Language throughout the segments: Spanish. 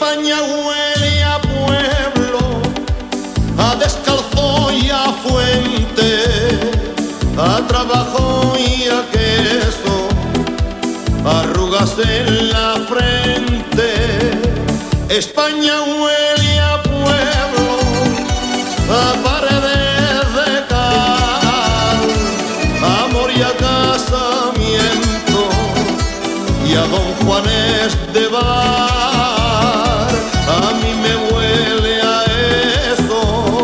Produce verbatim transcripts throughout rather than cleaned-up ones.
España huele a pueblo, a descalzo y a fuente, a trabajo y a queso, arrugas en la frente. España huele a pueblo, a paredes de cal, a amor y a casamiento, y a don Juanes de bar. A mí me huele a eso.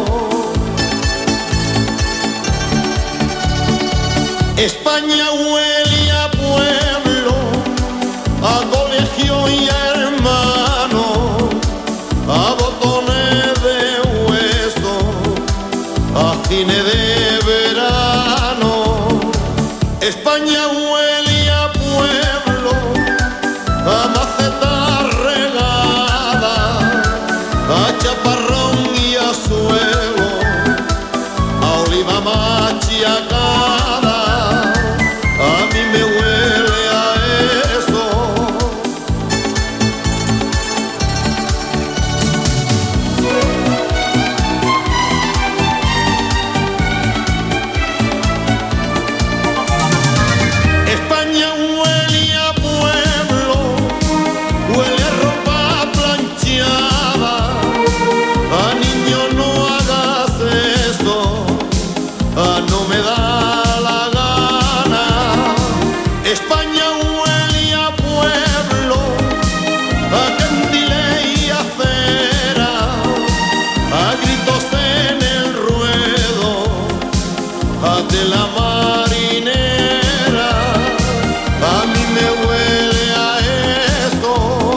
España huele a pueblo, a colegio y a hermano, a botones de hueso, a cine de verano. España huele a pueblo, a maceta regada, a chaparrón y a suelo, a oliva machiacada. A mí me huele a eso. España huele a pueblo, huele a ropa planchada. A niño no hagas eso, a no me da la gana. España huele a pueblo, a candiles y a cera, a gritos en el ruedo, a tela marinera. A mí me huele a eso.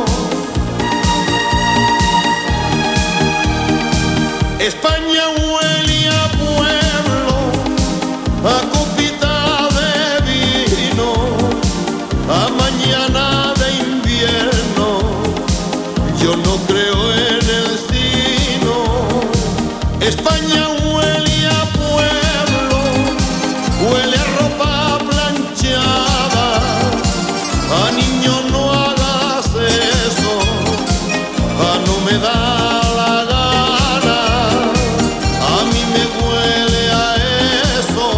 España huele a pueblo, a copita de vino, a mañana de invierno. Yo no creo en el sino. España huele a pueblo, huele a ropa planchada. A niño no hagas eso, a no me da la gana. A mí me huele a eso.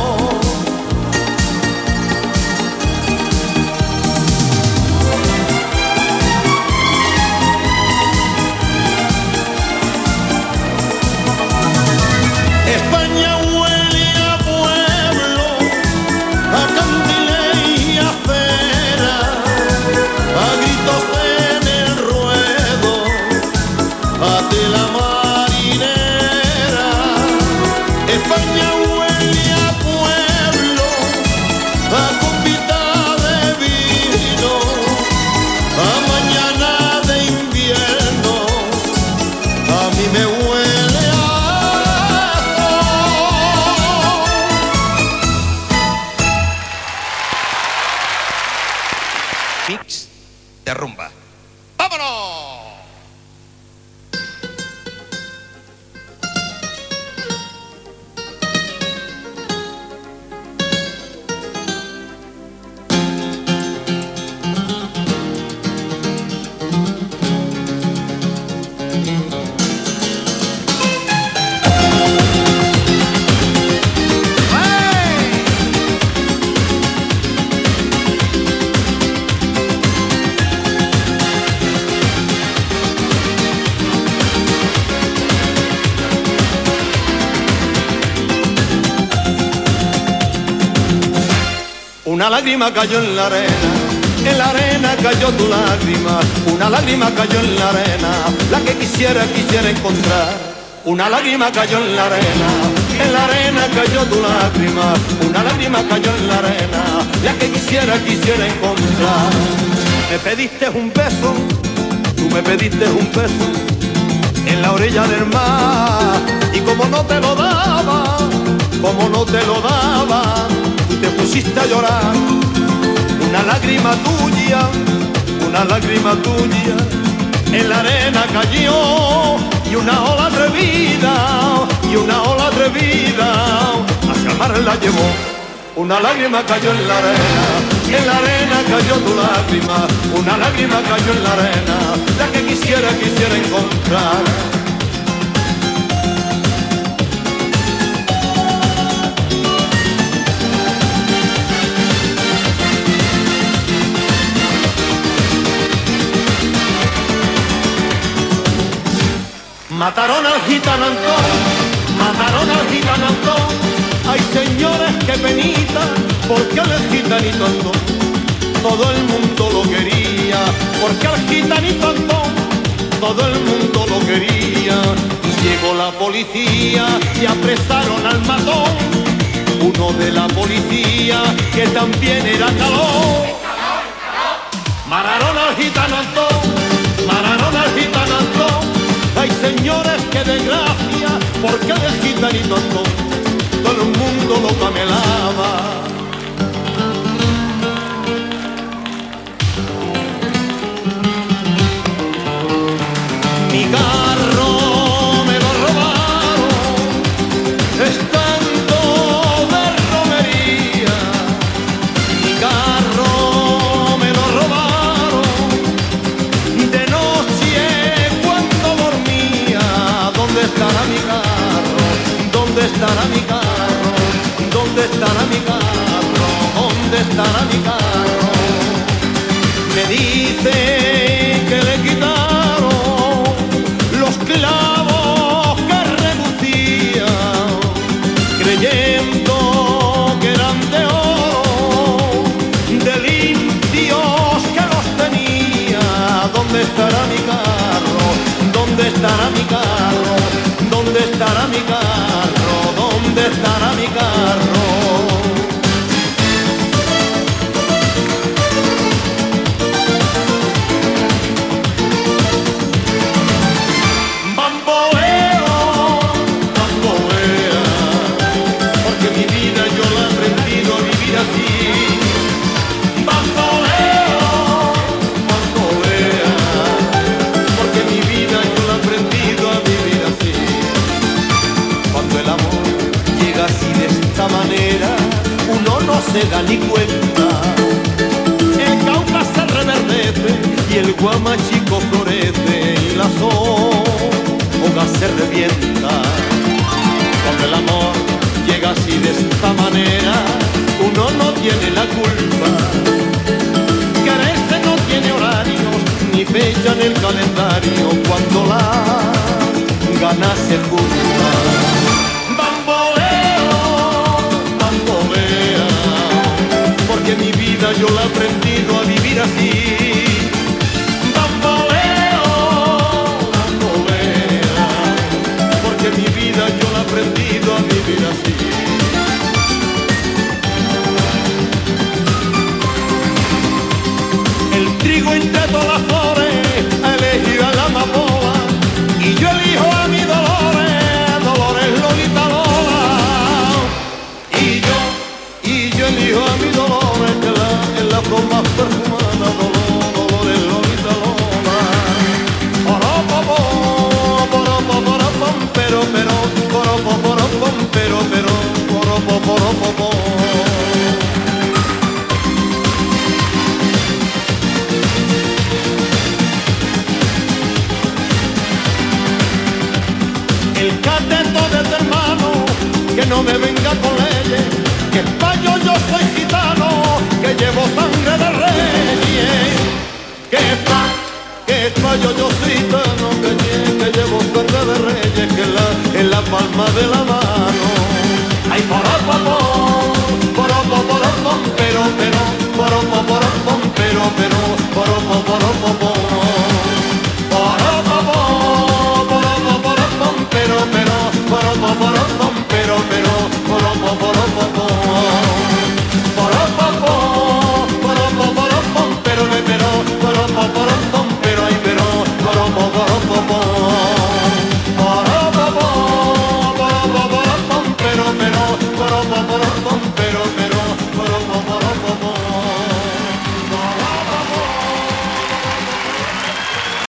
España huele a pueblo, a candiles y a cera, a gritos en el ruedo, a tela marinera. España huele a pueblo, a copita de vino, a mañana de invierno. A mí me huele a Mix de rumba. ¡Vámonos! Una lágrima cayó en la arena, en la arena cayó tu lágrima. Una lágrima cayó en la arena, la que quisiera, quisiera encontrar. Una lágrima cayó en la arena, en la arena cayó tu lágrima. Una lágrima cayó en la arena, la que quisiera, quisiera encontrar. Me pediste un beso, tú me pediste un beso, en la orilla del mar. Y como no te lo daba, como no te lo daba, tú te pusiste a llorar. Una lágrima tuya, una lágrima tuya, en la arena cayó. Y una ola atrevida, y una ola atrevida, hacia el mar la llevó. Una lágrima cayó en la arena, en la arena cayó tu lágrima, una lágrima cayó en la arena, la que quisiera, quisiera encontrar. Mataron al gitano Antón, mataron al gitano Antón. Hay señores que penita, porque al gitanito Antón todo el mundo lo quería, porque al gitanito Antón todo el mundo lo quería. Y llegó la policía y apresaron al matón, uno de la policía que también era calón. Mataron al gitano Antón, mataron al gitano Antón. Hay señores que desgracia, porque el gitanito Antón todo el mundo lo camelaba. Mi carro me lo robaron, estando de romería. Mi carro me lo robaron, de noche cuando dormía. ¿Dónde estará mi carro? ¿Dónde estará mi carro? ¿Dónde estará mi carro? ¿Dónde estará mi carro? Me dice que le quitaron los clavos que relucían, creyendo que eran de oro, de limpios que los tenía. ¿Dónde estará mi carro? ¿Dónde estará mi carro? ¿Dónde estará mi carro? ¿Dónde estará mi carro? Bamboleo, bambolea, porque mi vida yo la he aprendido a vivir así. Bamboleo, bambolea, porque mi vida yo la he aprendido a vivir así. Cuando el amor llega así de esta manera, uno no se da ni cuenta. El Cauca se reverdece y el Guamachico florece y la soga se revienta. Cuando el amor llega así de esta manera, uno no tiene la culpa. Quererse no tiene horarios ni fecha en el calendario, cuando las ganas se juntan. Bamboleo, bambolea, porque mi vida yo la he aprendido a vivir así. Bamboleo, bambolea, porque mi vida yo la he aprendido a vivir así. El trigo entre todas las flores ha elegido a la amapola, y yo elijo a mi Dolores, Dolores Lolita Lola. Y yo, y yo elijo a mi Dolores, que la, es la flor más perfumada, Dolores, Dolores Lolita Lola. Poropopo, poropo, poropom, pero, pero, poropo, poropom, pero, pero, poropo, poropopo. El cateto de tu hermano, que no me venga con leyes, que español yo soy gitano, que llevo sangre de reyes. Que espa, que español yo soy gitano, que, que llevo sangre de reyes, que la, en la palma de la mano. Ay, poropo, poropo, poropo, pero, pero, poropo, poropo, pero, pero,